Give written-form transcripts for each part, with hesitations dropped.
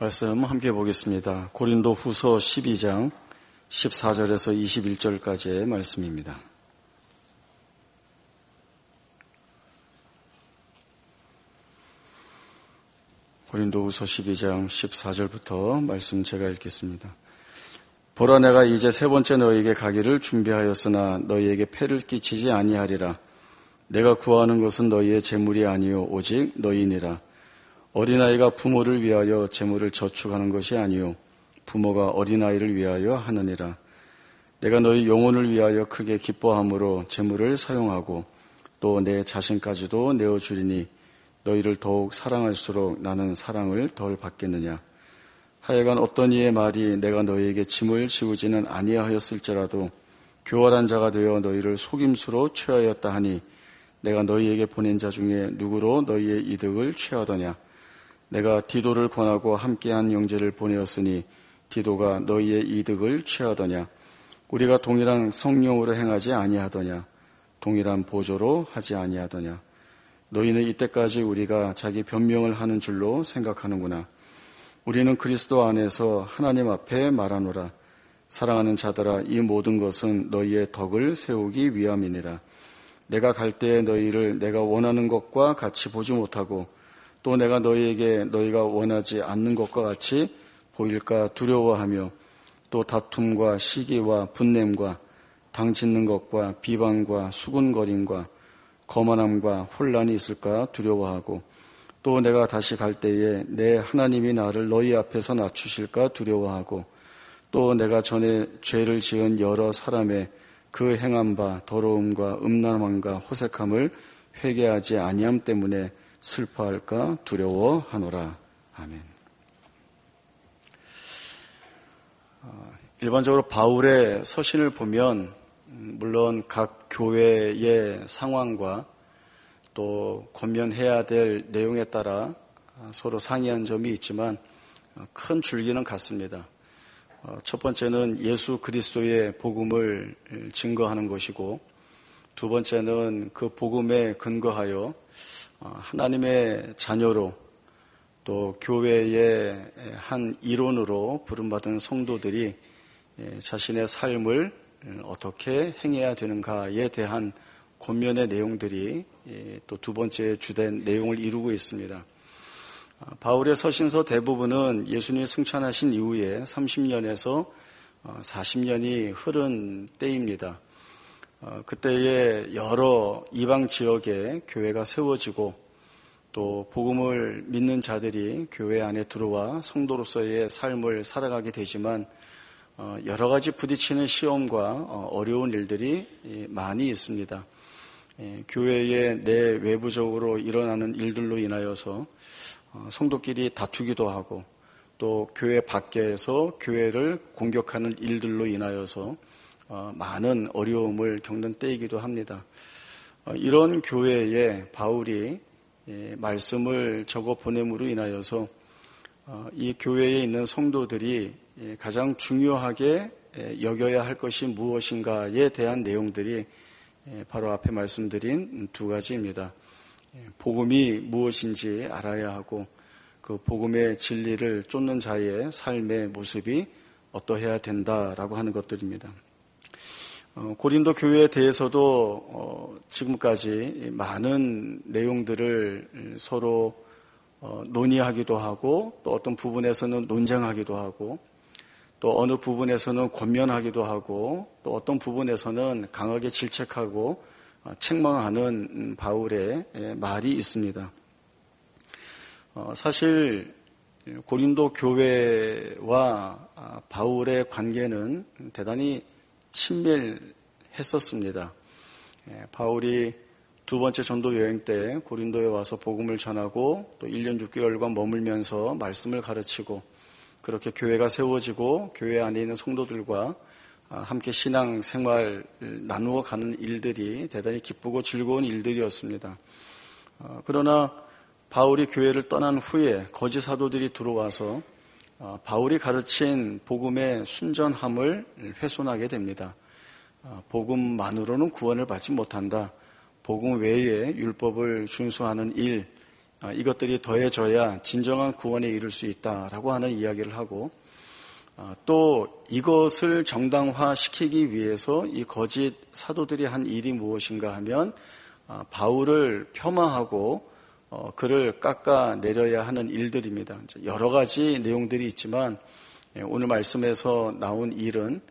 말씀 함께 보겠습니다. 고린도 후서 12장 14절에서 21절까지의 말씀입니다. 고린도 후서 12장 14절부터 말씀 제가 읽겠습니다. 보라, 내가 이제 세 번째 너희에게 가기를 준비하였으나 너희에게 폐를 끼치지 아니하리라. 내가 구하는 것은 너희의 재물이 아니요 오직 너희니라. 어린아이가 부모를 위하여 재물을 저축하는 것이 아니요 부모가 어린아이를 위하여 하느니라. 내가 너희 영혼을 위하여 크게 기뻐함으로 재물을 사용하고 또 내 자신까지도 내어주리니 너희를 더욱 사랑할수록 나는 사랑을 덜 받겠느냐. 하여간 어떤 이의 말이 내가 너희에게 짐을 지우지는 아니하였을지라도 교활한 자가 되어 너희를 속임수로 취하였다 하니 내가 너희에게 보낸 자 중에 누구로 너희의 이득을 취하더냐. 내가 디도를 권하고 함께한 형제를 보내었으니 디도가 너희의 이득을 취하더냐. 우리가 동일한 성령으로 행하지 아니하더냐. 동일한 보조로 하지 아니하더냐. 너희는 이때까지 우리가 자기 변명을 하는 줄로 생각하는구나. 우리는 그리스도 안에서 하나님 앞에 말하노라. 사랑하는 자들아, 이 모든 것은 너희의 덕을 세우기 위함이니라. 내가 갈 때에 너희를 내가 원하는 것과 같이 보지 못하고 또 내가 너희에게 너희가 원하지 않는 것과 같이 보일까 두려워하며 또 다툼과 시기와 분냄과 당짓는 것과 비방과 수군거림과 거만함과 혼란이 있을까 두려워하고 또 내가 다시 갈 때에 내 하나님이 나를 너희 앞에서 낮추실까 두려워하고 또 내가 전에 죄를 지은 여러 사람의 그 행한 바 더러움과 음란함과 호색함을 회개하지 아니함 때문에 슬퍼할까 두려워하노라. 아멘. 일반적으로 바울의 서신을 보면 물론 각 교회의 상황과 또 권면해야 될 내용에 따라 서로 상이한 점이 있지만 큰 줄기는 같습니다. 첫 번째는 예수 그리스도의 복음을 증거하는 것이고 두 번째는 그 복음에 근거하여 하나님의 자녀로 또 교회의 한 일원으로 부름받은 성도들이 자신의 삶을 어떻게 행해야 되는가에 대한 권면의 내용들이 또 두 번째 주된 내용을 이루고 있습니다. 바울의 서신서 대부분은 예수님이 승천하신 이후에 30년에서 40년이 흐른 때입니다. 그때에 여러 이방 지역에 교회가 세워지고 또 복음을 믿는 자들이 교회 안에 들어와 성도로서의 삶을 살아가게 되지만 여러 가지 부딪히는 시험과 어려운 일들이 많이 있습니다. 교회의 내외부적으로 일어나는 일들로 인하여서 성도끼리 다투기도 하고 또 교회 밖에서 교회를 공격하는 일들로 인하여서 많은 어려움을 겪는 때이기도 합니다. 이런 교회에 바울이 말씀을 적어 보냄으로 인하여서 이 교회에 있는 성도들이 가장 중요하게 여겨야 할 것이 무엇인가에 대한 내용들이 바로 앞에 말씀드린 두 가지입니다. 복음이 무엇인지 알아야 하고 그 복음의 진리를 쫓는 자의 삶의 모습이 어떠해야 된다라고 하는 것들입니다. 고린도 교회에 대해서도 지금까지 많은 내용들을 서로 논의하기도 하고 또 어떤 부분에서는 논쟁하기도 하고 또 어느 부분에서는 권면하기도 하고 또 어떤 부분에서는 강하게 질책하고 책망하는 바울의 말이 있습니다. 사실 고린도 교회와 바울의 관계는 대단히 친밀했었습니다. 바울이 두 번째 전도 여행 때 고린도에 와서 복음을 전하고 또 1년 6개월간 머물면서 말씀을 가르치고 그렇게 교회가 세워지고 교회 안에 있는 성도들과 함께 신앙 생활 나누어 가는 일들이 대단히 기쁘고 즐거운 일들이었습니다. 그러나 바울이 교회를 떠난 후에 거짓 사도들이 들어와서 바울이 가르친 복음의 순전함을 훼손하게 됩니다. 복음만으로는 구원을 받지 못한다. 복음 외에 율법을 준수하는 일, 이것들이 더해져야 진정한 구원에 이를 수 있다라고 하는 이야기를 하고, 또 이것을 정당화시키기 위해서 이 거짓 사도들이 한 일이 무엇인가 하면 바울을 폄하하고 그를 깎아내려야 하는 일들입니다. 여러 가지 내용들이 있지만 오늘 말씀에서 나온 일은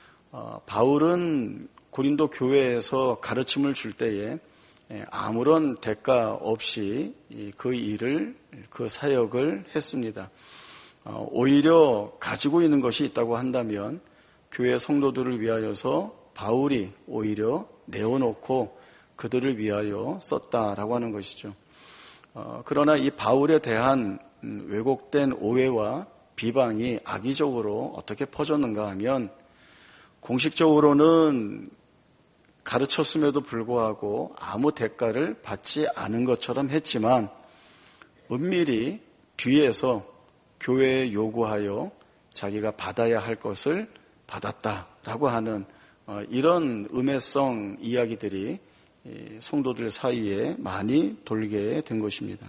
바울은 고린도 교회에서 가르침을 줄 때에 아무런 대가 없이 그 일을, 그 사역을 했습니다. 오히려 가지고 있는 것이 있다고 한다면 교회 성도들을 위하여서 바울이 오히려 내어놓고 그들을 위하여 썼다라고 하는 것이죠. 그러나 이 바울에 대한 왜곡된 오해와 비방이 악의적으로 어떻게 퍼졌는가 하면, 공식적으로는 가르쳤음에도 불구하고 아무 대가를 받지 않은 것처럼 했지만 은밀히 뒤에서 교회에 요구하여 자기가 받아야 할 것을 받았다라고 하는 이런 음해성 이야기들이 성도들 사이에 많이 돌게 된 것입니다.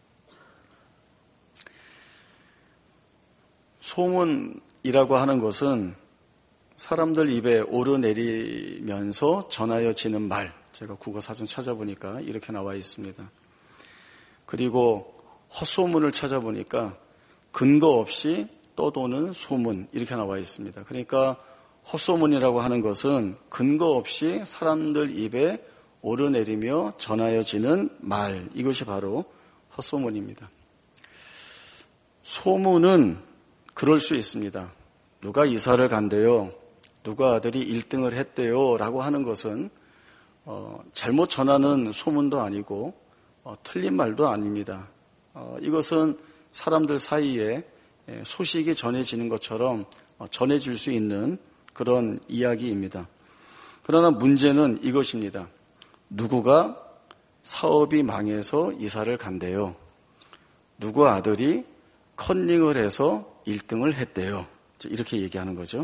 소문이라고 하는 것은 사람들 입에 오르내리면서 전하여지는 말, 제가 국어사전 찾아보니까 이렇게 나와 있습니다. 그리고 헛소문을 찾아보니까 근거 없이 떠도는 소문, 이렇게 나와 있습니다. 그러니까 헛소문이라고 하는 것은 근거 없이 사람들 입에 오르내리며 전하여지는 말, 이것이 바로 헛소문입니다. 소문은 그럴 수 있습니다. 누가 이사를 간대요, 누가 아들이 1등을 했대요 라고 하는 것은 잘못 전하는 소문도 아니고 틀린 말도 아닙니다. 이것은 사람들 사이에 소식이 전해지는 것처럼 전해질 수 있는 그런 이야기입니다. 그러나 문제는 이것입니다. 누구가 사업이 망해서 이사를 간대요, 누구 아들이 컨닝을 해서 1등을 했대요, 이렇게 얘기하는 거죠.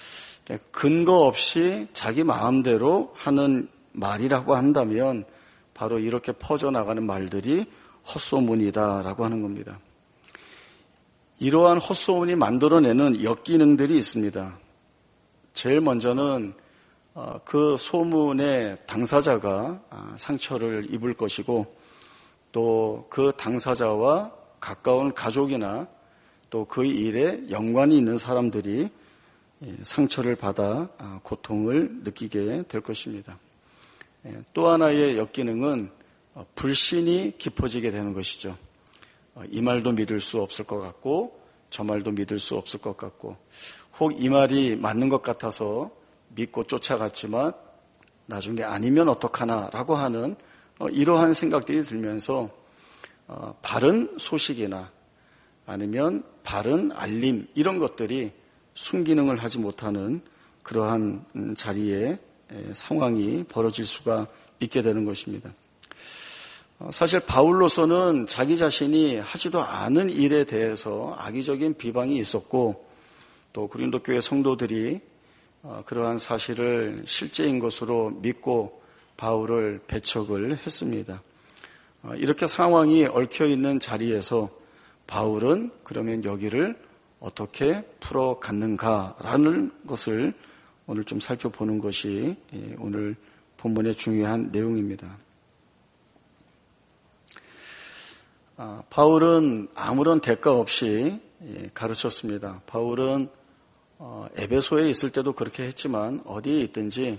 근거 없이 자기 마음대로 하는 말이라고 한다면 바로 이렇게 퍼져나가는 말들이 헛소문이다라고 하는 겁니다. 이러한 헛소문이 만들어내는 역기능들이 있습니다. 제일 먼저는 그 소문의 당사자가 상처를 입을 것이고, 또 그 당사자와 가까운 가족이나 또 그 일에 연관이 있는 사람들이 상처를 받아 고통을 느끼게 될 것입니다. 또 하나의 역기능은 불신이 깊어지게 되는 것이죠. 이 말도 믿을 수 없을 것 같고 저 말도 믿을 수 없을 것 같고, 혹 이 말이 맞는 것 같아서 믿고 쫓아갔지만 나중에 아니면 어떡하나라고 하는 이러한 생각들이 들면서 바른 소식이나 아니면 바른 알림, 이런 것들이 순기능을 하지 못하는 그러한 자리에 상황이 벌어질 수가 있게 되는 것입니다. 사실 바울로서는 자기 자신이 하지도 않은 일에 대해서 악의적인 비방이 있었고, 또 고린도 교회 성도들이 그러한 사실을 실제인 것으로 믿고 바울을 배척을 했습니다. 이렇게 상황이 얽혀있는 자리에서 바울은 그러면 여기를 어떻게 풀어갔는가라는 것을 오늘 좀 살펴보는 것이 오늘 본문의 중요한 내용입니다. 바울은 아무런 대가 없이 가르쳤습니다. 바울은 에베소에 있을 때도 그렇게 했지만 어디에 있든지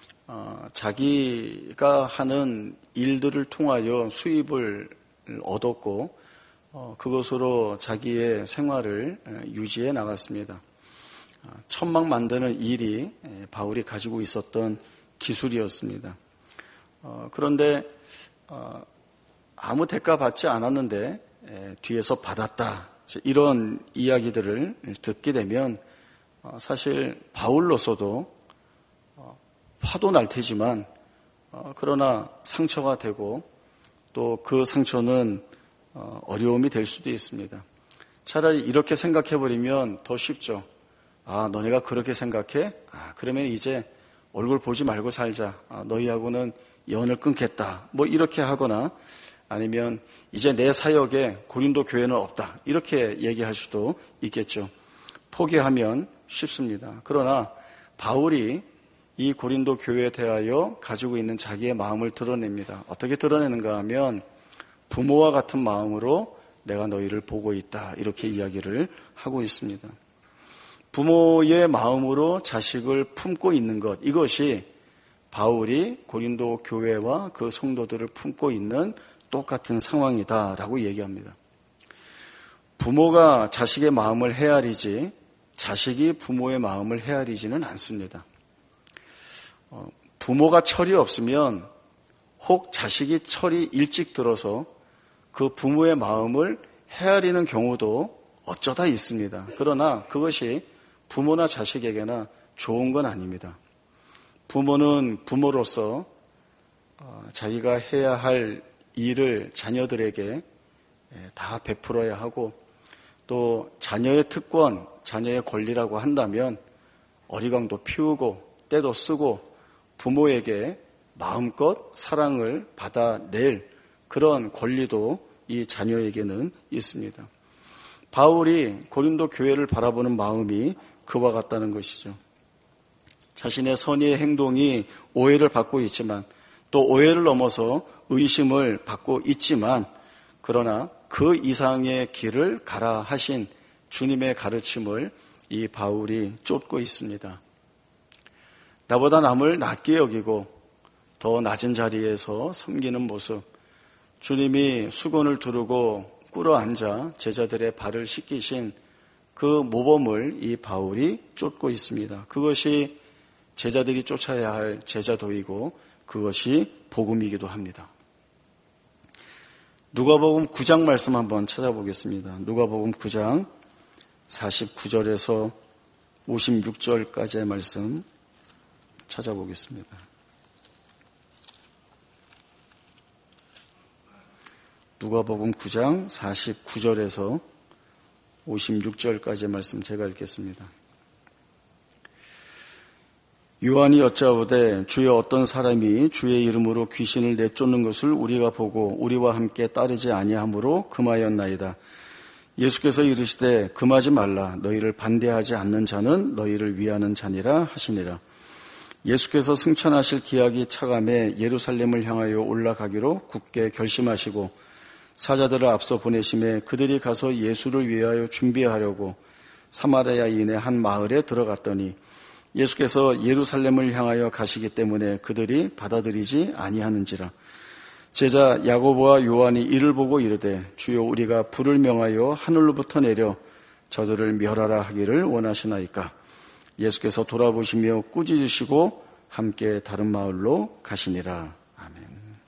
자기가 하는 일들을 통하여 수입을 얻었고 그것으로 자기의 생활을 유지해 나갔습니다. 천막 만드는 일이 바울이 가지고 있었던 기술이었습니다. 그런데 아무 대가 받지 않았는데 뒤에서 받았다, 이런 이야기들을 듣게 되면 사실 바울로서도 화도 날 테지만 그러나 상처가 되고 또 그 상처는 어려움이 될 수도 있습니다. 차라리 이렇게 생각해버리면 더 쉽죠. 너네가 그렇게 생각해? 그러면 이제 얼굴 보지 말고 살자. 너희하고는 연을 끊겠다. 뭐 이렇게 하거나, 아니면 이제 내 사역에 고린도 교회는 없다. 이렇게 얘기할 수도 있겠죠. 포기하면 쉽습니다. 그러나 바울이 이 고린도 교회에 대하여 가지고 있는 자기의 마음을 드러냅니다. 어떻게 드러내는가 하면 부모와 같은 마음으로 내가 너희를 보고 있다. 이렇게 이야기를 하고 있습니다. 부모의 마음으로 자식을 품고 있는 것, 이것이 바울이 고린도 교회와 그 성도들을 품고 있는 똑같은 상황이다라고 얘기합니다. 부모가 자식의 마음을 헤아리지 자식이 부모의 마음을 헤아리지는 않습니다. 부모가 철이 없으면 혹 자식이 철이 일찍 들어서 그 부모의 마음을 헤아리는 경우도 어쩌다 있습니다. 그러나 그것이 부모나 자식에게나 좋은 건 아닙니다. 부모는 부모로서 자기가 해야 할 일을 자녀들에게 다 베풀어야 하고 또 자녀의 특권, 자녀의 권리라고 한다면 어리광도 피우고 때도 쓰고 부모에게 마음껏 사랑을 받아낼 그런 권리도 이 자녀에게는 있습니다. 바울이 고린도 교회를 바라보는 마음이 그와 같다는 것이죠. 자신의 선의의 행동이 오해를 받고 있지만 또 오해를 넘어서 의심을 받고 있지만 그러나 그 이상의 길을 가라 하신 주님의 가르침을 이 바울이 쫓고 있습니다. 나보다 남을 낮게 여기고 더 낮은 자리에서 섬기는 모습, 주님이 수건을 두르고 꿇어앉아 제자들의 발을 씻기신 그 모범을 이 바울이 쫓고 있습니다. 그것이 제자들이 쫓아야 할 제자도이고 그것이 복음이기도 합니다. 누가복음 9장 말씀 한번 찾아보겠습니다. 누가복음 9장 49절에서 56절까지의 말씀 찾아보겠습니다. 누가복음 9장 49절에서 56절까지의 말씀 제가 읽겠습니다. 요한이 여짜오되 주여 어떤 사람이 주의 이름으로 귀신을 내쫓는 것을 우리가 보고 우리와 함께 따르지 아니하므로 금하였나이다. 예수께서 이르시되 금하지 말라. 너희를 반대하지 않는 자는 너희를 위하는 자니라 하시니라. 예수께서 승천하실 기약이 차감해 예루살렘을 향하여 올라가기로 굳게 결심하시고 사자들을 앞서 보내심에 그들이 가서 예수를 위하여 준비하려고 사마리아인의 한 마을에 들어갔더니 예수께서 예루살렘을 향하여 가시기 때문에 그들이 받아들이지 아니하는지라. 제자 야고보와 요한이 이를 보고 이르되 주여 우리가 불을 명하여 하늘로부터 내려 저들을 멸하라 하기를 원하시나이까. 예수께서 돌아보시며 꾸짖으시고 함께 다른 마을로 가시니라. 아멘.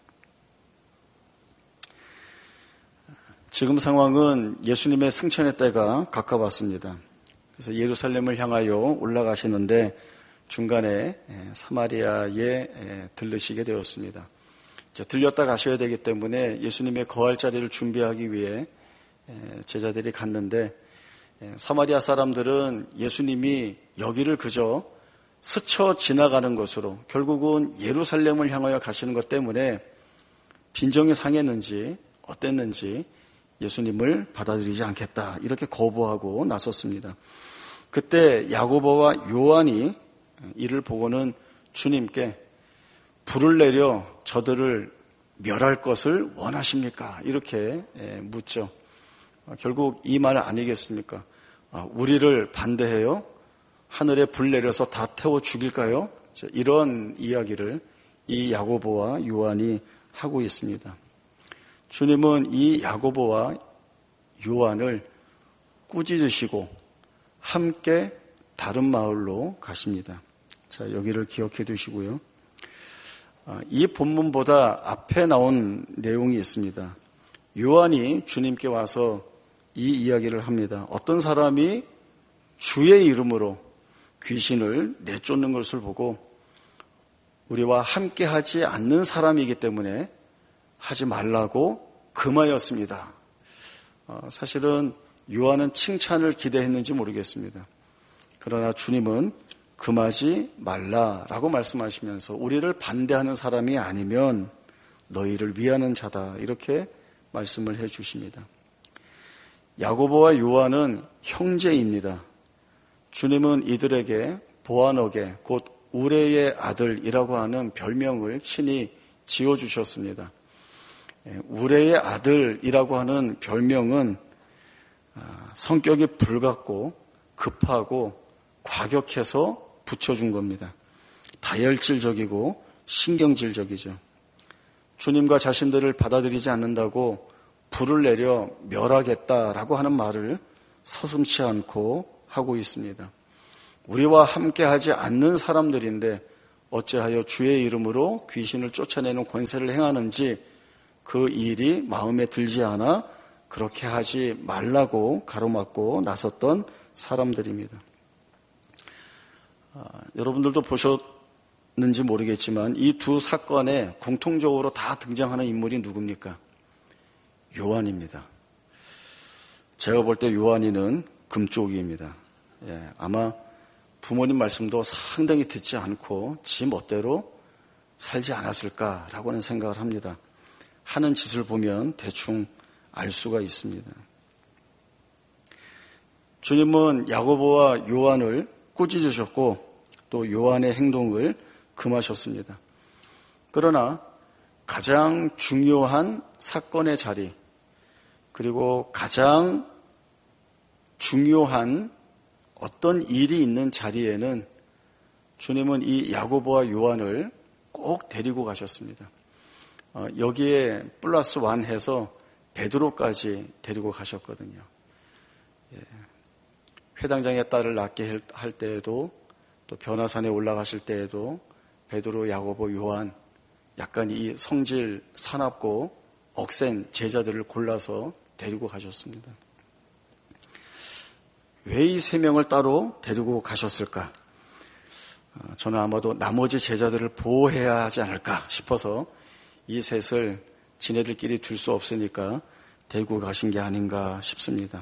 지금 상황은 예수님의 승천의 때가 가까웠습니다. 그래서 예루살렘을 향하여 올라가시는데 중간에 사마리아에 들르시게 되었습니다. 들렸다 가셔야 되기 때문에 예수님의 거할 자리를 준비하기 위해 제자들이 갔는데 사마리아 사람들은 예수님이 여기를 그저 스쳐 지나가는 것으로 결국은 예루살렘을 향하여 가시는 것 때문에 빈정이 상했는지 어땠는지 예수님을 받아들이지 않겠다 이렇게 거부하고 나섰습니다. 그때 야고보와 요한이 이를 보고는 주님께 불을 내려 저들을 멸할 것을 원하십니까? 이렇게 묻죠. 결국 이 말 아니겠습니까? 우리를 반대해요? 하늘에 불 내려서 다 태워 죽일까요? 이런 이야기를 이 야고보와 요한이 하고 있습니다. 주님은 이 야고보와 요한을 꾸짖으시고 함께 다른 마을로 가십니다. 자, 여기를 기억해 두시고요. 이 본문보다 앞에 나온 내용이 있습니다. 요한이 주님께 와서 이 이야기를 합니다. 어떤 사람이 주의 이름으로 귀신을 내쫓는 것을 보고 우리와 함께 하지 않는 사람이기 때문에 하지 말라고 금하였습니다. 사실은 요한은 칭찬을 기대했는지 모르겠습니다. 그러나 주님은 금하지 말라라고 말씀하시면서 우리를 반대하는 사람이 아니면 너희를 위하는 자다. 이렇게 말씀을 해 주십니다. 야고보와 요한은 형제입니다. 주님은 이들에게 보아너게 곧 우레의 아들이라고 하는 별명을 친히 지어주셨습니다. 우레의 아들이라고 하는 별명은 성격이 불같고 급하고 과격해서 붙여준 겁니다. 다혈질적이고 신경질적이죠. 주님과 자신들을 받아들이지 않는다고 불을 내려 멸하겠다라고 하는 말을 서슴지 않고 하고 있습니다. 우리와 함께하지 않는 사람들인데 어찌하여 주의 이름으로 귀신을 쫓아내는 권세를 행하는지 그 일이 마음에 들지 않아 그렇게 하지 말라고 가로막고 나섰던 사람들입니다. 여러분들도 보셨는지 모르겠지만 이 두 사건에 공통적으로 다 등장하는 인물이 누굽니까? 요한입니다. 제가 볼 때 요한이는 금쪽이입니다. 아마 부모님 말씀도 상당히 듣지 않고 지 멋대로 살지 않았을까라고 하는 생각을 합니다. 하는 짓을 보면 대충 알 수가 있습니다. 주님은 야고보와 요한을 꾸짖으셨고 또 요한의 행동을 금하셨습니다. 그러나 가장 중요한 사건의 자리 그리고 가장 중요한 어떤 일이 있는 자리에는 주님은 이 야고보와 요한을 꼭 데리고 가셨습니다. 여기에 플러스 원 해서 베드로까지 데리고 가셨거든요. 회당장의 딸을 낳게 할 때에도 또 변화산에 올라가실 때에도 베드로, 야고보, 요한 약간 이 성질 사납고 억센 제자들을 골라서 데리고 가셨습니다. 왜 이 세 명을 따로 데리고 가셨을까? 저는 아마도 나머지 제자들을 보호해야 하지 않을까 싶어서 이 셋을 지네들끼리 둘 수 없으니까 데리고 가신 게 아닌가 싶습니다.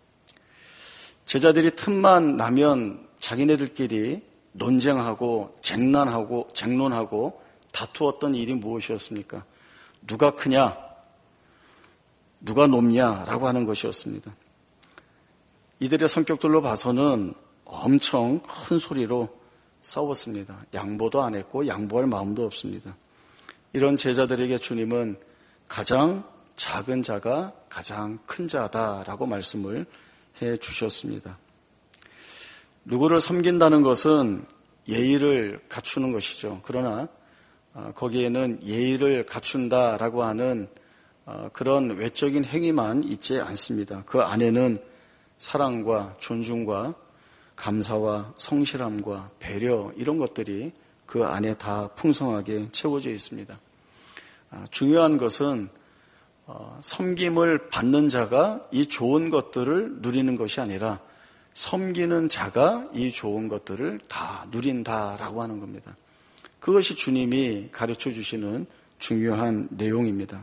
제자들이 틈만 나면 자기네들끼리 논쟁하고 쟁론하고 다투었던 일이 무엇이었습니까? 누가 크냐? 누가 높냐라고 하는 것이었습니다. 이들의 성격들로 봐서는 엄청 큰 소리로 싸웠습니다. 양보도 안 했고 양보할 마음도 없습니다. 이런 제자들에게 주님은 가장 작은 자가 가장 큰 자다라고 말씀을 해 주셨습니다. 누구를 섬긴다는 것은 예의를 갖추는 것이죠. 그러나 거기에는 예의를 갖춘다라고 하는 그런 외적인 행위만 있지 않습니다. 그 안에는 사랑과 존중과 감사와 성실함과 배려 이런 것들이 그 안에 다 풍성하게 채워져 있습니다. 중요한 것은 섬김을 받는 자가 이 좋은 것들을 누리는 것이 아니라 섬기는 자가 이 좋은 것들을 다 누린다라고 하는 겁니다. 그것이 주님이 가르쳐 주시는 중요한 내용입니다.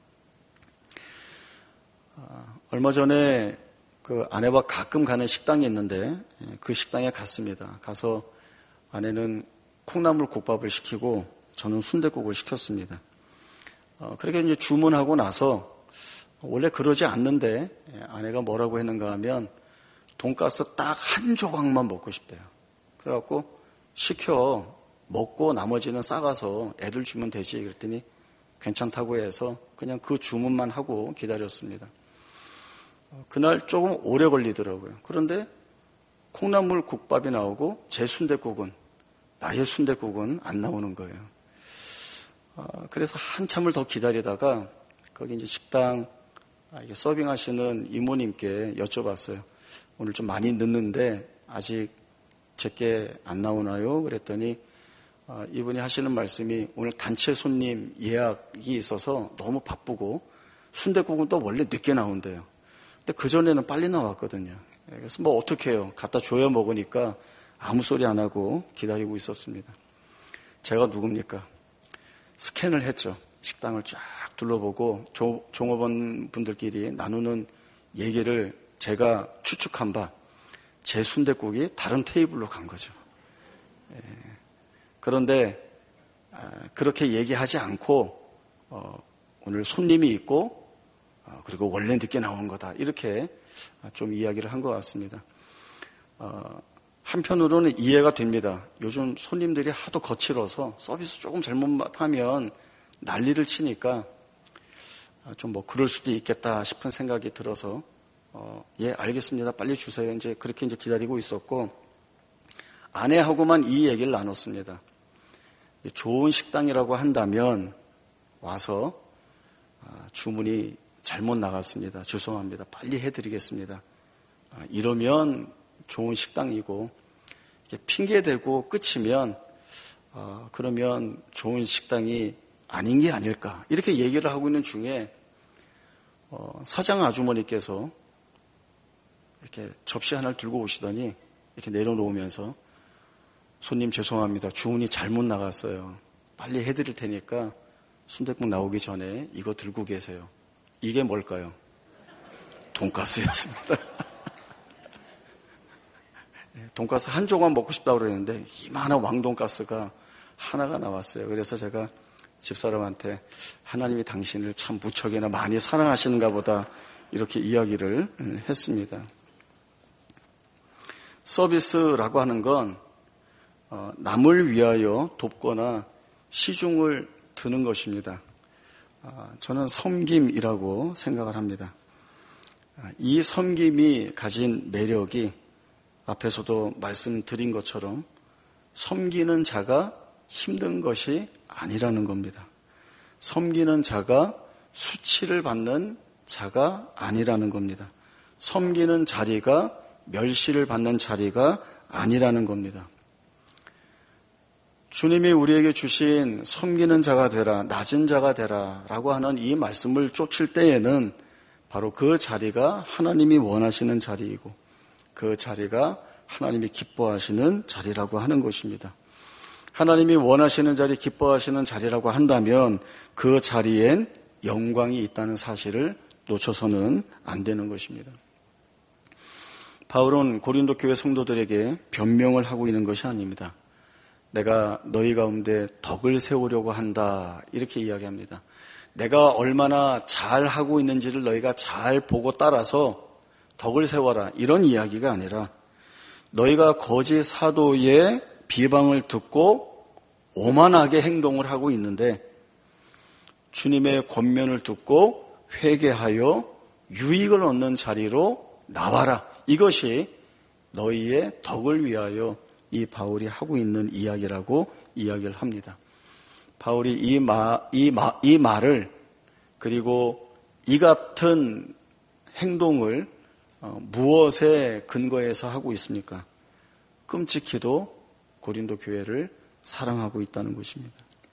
얼마 전에 그 아내와 가끔 가는 식당이 있는데 그 식당에 갔습니다. 가서 아내는 콩나물 국밥을 시키고 저는 순댓국을 시켰습니다. 그렇게 이제 주문하고 나서 원래 그러지 않는데 아내가 뭐라고 했는가 하면 돈가스 딱 한 조각만 먹고 싶대요. 그래갖고 시켜 먹고 나머지는 싸가서 애들 주면 되지 그랬더니 괜찮다고 해서 그냥 그 주문만 하고 기다렸습니다. 그날 조금 오래 걸리더라고요. 그런데 콩나물 국밥이 나오고 제 순댓국은 나의 순댓국은 안 나오는 거예요. 그래서 한참을 더 기다리다가 거기 이제 식당 서빙하시는 이모님께 여쭤봤어요. 오늘 좀 많이 늦는데 아직 제게 안 나오나요? 그랬더니 이분이 하시는 말씀이 오늘 단체 손님 예약이 있어서 너무 바쁘고 순댓국은 또 원래 늦게 나온대요. 근데 그전에는 빨리 나왔거든요. 그래서 뭐 어떻게 해요? 갖다 줘야 먹으니까 아무 소리 안 하고 기다리고 있었습니다. 제가 누굽니까? 스캔을 했죠. 식당을 쫙 둘러보고 종업원 분들끼리 나누는 얘기를 제가 추측한 바 제 순댓국이 다른 테이블로 간 거죠. 그런데 그렇게 얘기하지 않고 오늘 손님이 있고 그리고 원래 늦게 나온 거다. 이렇게 좀 이야기를 한 것 같습니다. 한편으로는 이해가 됩니다. 요즘 손님들이 하도 거칠어서 서비스 조금 잘못하면 난리를 치니까 좀 그럴 수도 있겠다 싶은 생각이 들어서 예, 알겠습니다. 빨리 주세요. 이제 그렇게 기다리고 있었고, 아내하고만 이 얘기를 나눴습니다. 좋은 식당이라고 한다면 와서 주문이 잘못 나갔습니다. 죄송합니다. 빨리 해드리겠습니다. 이러면 좋은 식당이고, 이렇게 핑계대고 끝이면 그러면 좋은 식당이 아닌 게 아닐까, 이렇게 얘기를 하고 있는 중에 사장 아주머니께서 이렇게 접시 하나를 들고 오시더니 이렇게 내려놓으면서, 손님 죄송합니다. 주문이 잘못 나갔어요. 빨리 해드릴 테니까 순댓국 나오기 전에 이거 들고 계세요. 이게 뭘까요? 돈가스였습니다. 돈가스 한 조각 먹고 싶다고 그랬는데 이만한 왕돈가스가 하나가 나왔어요. 그래서 제가 집사람한테 하나님이 당신을 참 무척이나 많이 사랑하시는가 보다, 이렇게 이야기를 했습니다. 서비스라고 하는 건 남을 위하여 돕거나 시중을 드는 것입니다. 저는 섬김이라고 생각을 합니다. 이 섬김이 가진 매력이 앞에서도 말씀드린 것처럼 섬기는 자가 힘든 것이 아니라는 겁니다. 섬기는 자가 수치를 받는 자가 아니라는 겁니다. 섬기는 자리가 멸시를 받는 자리가 아니라는 겁니다. 주님이 우리에게 주신 섬기는 자가 되라, 낮은 자가 되라 라고 하는 이 말씀을 쫓을 때에는 바로 그 자리가 하나님이 원하시는 자리이고, 그 자리가 하나님이 기뻐하시는 자리라고 하는 것입니다. 하나님이 원하시는 자리, 기뻐하시는 자리라고 한다면 그 자리엔 영광이 있다는 사실을 놓쳐서는 안 되는 것입니다. 바울은 고린도 교회 성도들에게 변명을 하고 있는 것이 아닙니다. 내가 너희 가운데 덕을 세우려고 한다, 이렇게 이야기합니다. 내가 얼마나 잘하고 있는지를 너희가 잘 보고 따라서 덕을 세워라, 이런 이야기가 아니라, 너희가 거짓 사도의 비방을 듣고 오만하게 행동을 하고 있는데 주님의 권면을 듣고 회개하여 유익을 얻는 자리로 나와라. 이것이 너희의 덕을 위하여 이 바울이 하고 있는 이야기라고 이야기를 합니다. 바울이 이 말을, 그리고 이 같은 행동을 무엇에 근거해서 하고 있습니까? 끔찍히도 고린도 교회를 사랑하고 있다는 것입니다.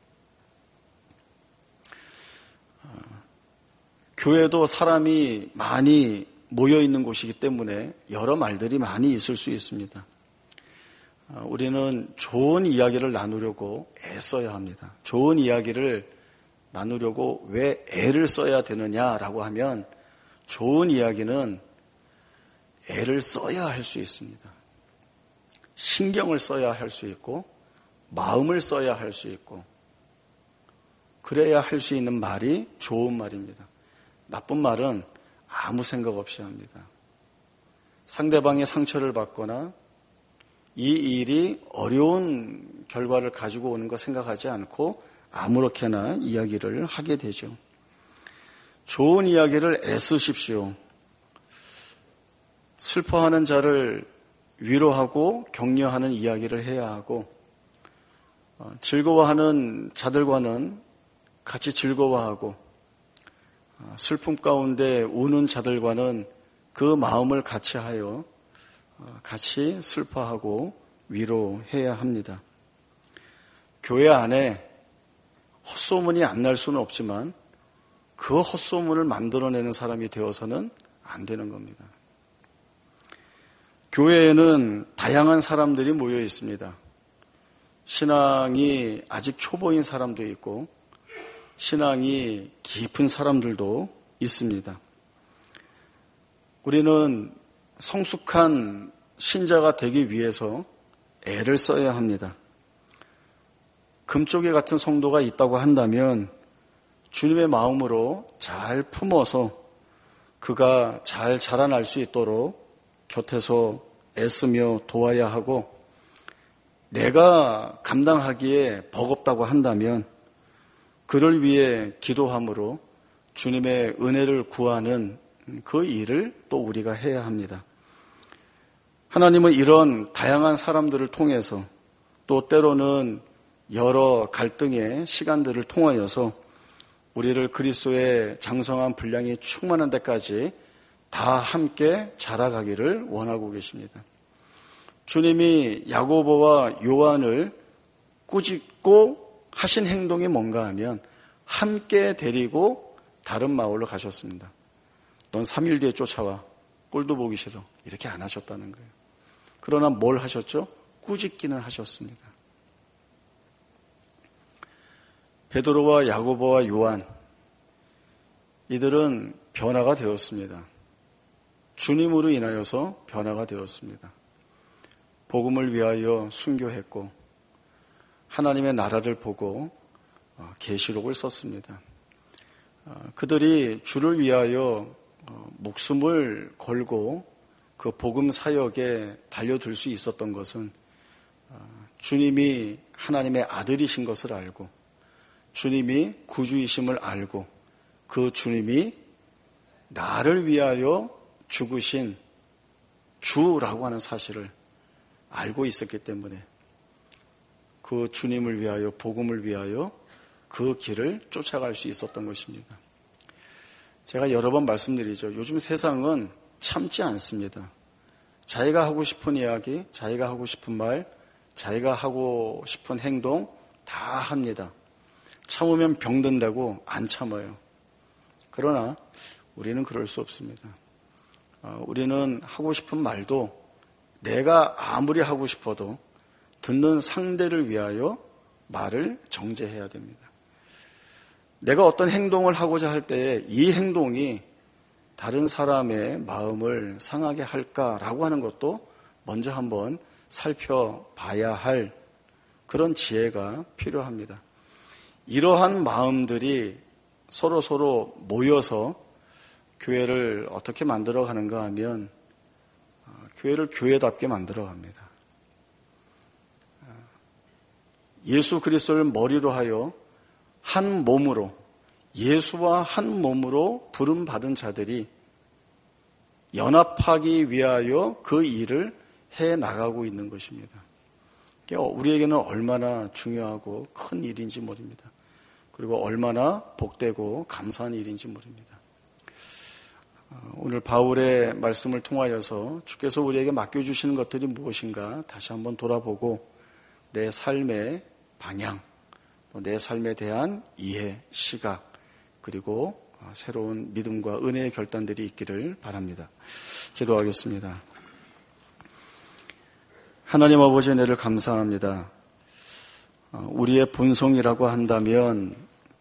교회도 사람이 많이 모여 있는 곳이기 때문에 여러 말들이 많이 있을 수 있습니다. 우리는 좋은 이야기를 나누려고 애써야 합니다. 좋은 이야기를 나누려고 왜 애를 써야 되느냐라고 하면, 좋은 이야기는 애를 써야 할 수 있습니다. 신경을 써야 할 수 있고, 마음을 써야 할 수 있고, 그래야 할 수 있는 말이 좋은 말입니다. 나쁜 말은 아무 생각 없이 합니다. 상대방의 상처를 받거나 이 일이 어려운 결과를 가지고 오는 거 생각하지 않고 아무렇게나 이야기를 하게 되죠. 좋은 이야기를 애쓰십시오. 슬퍼하는 자를 위로하고 격려하는 이야기를 해야 하고, 즐거워하는 자들과는 같이 즐거워하고, 슬픔 가운데 우는 자들과는 그 마음을 같이 하여 같이 슬퍼하고 위로해야 합니다. 교회 안에 헛소문이 안 날 수는 없지만 그 헛소문을 만들어내는 사람이 되어서는 안 되는 겁니다. 교회에는 다양한 사람들이 모여 있습니다. 신앙이 아직 초보인 사람도 있고 신앙이 깊은 사람들도 있습니다. 우리는 성숙한 신자가 되기 위해서 애를 써야 합니다. 금쪽이 같은 성도가 있다고 한다면 주님의 마음으로 잘 품어서 그가 잘 자라날 수 있도록 곁에서 애쓰며 도와야 하고, 내가 감당하기에 버겁다고 한다면 그를 위해 기도함으로 주님의 은혜를 구하는 그 일을 또 우리가 해야 합니다. 하나님은 이런 다양한 사람들을 통해서, 또 때로는 여러 갈등의 시간들을 통하여서 우리를 그리스도의 장성한 분량이 충만한 데까지 다 함께 자라가기를 원하고 계십니다. 주님이 야고보와 요한을 꾸짖고 하신 행동이 뭔가 하면 함께 데리고 다른 마을로 가셨습니다. 넌 3일 뒤에 쫓아와. 꼴도 보기 싫어. 이렇게 안 하셨다는 거예요. 그러나 뭘 하셨죠? 꾸짖기는 하셨습니다. 베드로와 야고보와 요한, 이들은 변화가 되었습니다. 주님으로 인하여서 변화가 되었습니다. 복음을 위하여 순교했고 하나님의 나라를 보고 계시록을 썼습니다. 그들이 주를 위하여 목숨을 걸고 그 복음 사역에 달려들 수 있었던 것은 주님이 하나님의 아들이신 것을 알고, 주님이 구주이심을 알고, 그 주님이 나를 위하여 죽으신 주라고 하는 사실을 알고 있었기 때문에 그 주님을 위하여, 복음을 위하여 그 길을 쫓아갈 수 있었던 것입니다. 제가 여러 번 말씀드리죠. 요즘 세상은 참지 않습니다. 자기가 하고 싶은 이야기, 자기가 하고 싶은 말, 자기가 하고 싶은 행동 다 합니다. 참으면 병든다고 안 참아요. 그러나 우리는 그럴 수 없습니다. 우리는 하고 싶은 말도 내가 아무리 하고 싶어도 듣는 상대를 위하여 말을 정제해야 됩니다. 내가 어떤 행동을 하고자 할 때에 이 행동이 다른 사람의 마음을 상하게 할까라고 하는 것도 먼저 한번 살펴봐야 할 그런 지혜가 필요합니다. 이러한 마음들이 서로 모여서 교회를 어떻게 만들어가는가 하면 교회를 교회답게 만들어갑니다. 예수 그리스도를 머리로 하여 한 몸으로, 예수와 한 몸으로 부름받은 자들이 연합하기 위하여 그 일을 해나가고 있는 것입니다. 우리에게는 얼마나 중요하고 큰 일인지 모릅니다. 그리고 얼마나 복되고 감사한 일인지 모릅니다. 오늘 바울의 말씀을 통하여서 주께서 우리에게 맡겨주시는 것들이 무엇인가 다시 한번 돌아보고 내 삶의 방향, 내 삶에 대한 이해, 시각, 그리고 새로운 믿음과 은혜의 결단들이 있기를 바랍니다. 기도하겠습니다. 하나님 아버지 은혜를 감사합니다. 우리의 본성이라고 한다면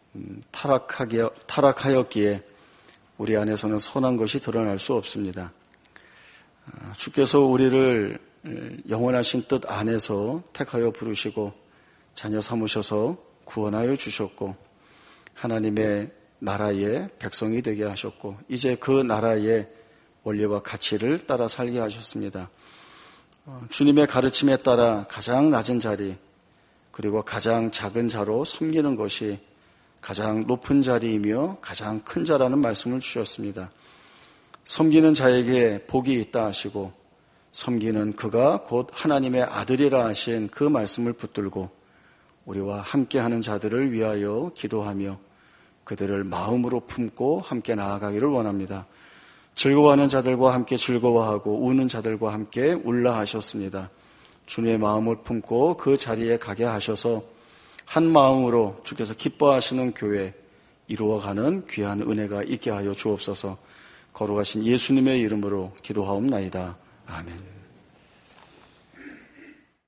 타락하였기에 우리 안에서는 선한 것이 드러날 수 없습니다. 주께서 우리를 영원하신 뜻 안에서 택하여 부르시고 자녀 삼으셔서 구원하여 주셨고 하나님의 나라의 백성이 되게 하셨고 이제 그 나라의 원리와 가치를 따라 살게 하셨습니다. 주님의 가르침에 따라 가장 낮은 자리 그리고 가장 작은 자로 섬기는 것이 가장 높은 자리이며 가장 큰 자라는 말씀을 주셨습니다. 섬기는 자에게 복이 있다 하시고 섬기는 그가 곧 하나님의 아들이라 하신 그 말씀을 붙들고 우리와 함께하는 자들을 위하여 기도하며 그들을 마음으로 품고 함께 나아가기를 원합니다. 즐거워하는 자들과 함께 즐거워하고 우는 자들과 함께 울라 하셨습니다. 주님의 마음을 품고 그 자리에 가게 하셔서 한 마음으로 주께서 기뻐하시는 교회 이루어가는 귀한 은혜가 있게 하여 주옵소서. 거룩하신 예수님의 이름으로 기도하옵나이다. 아멘.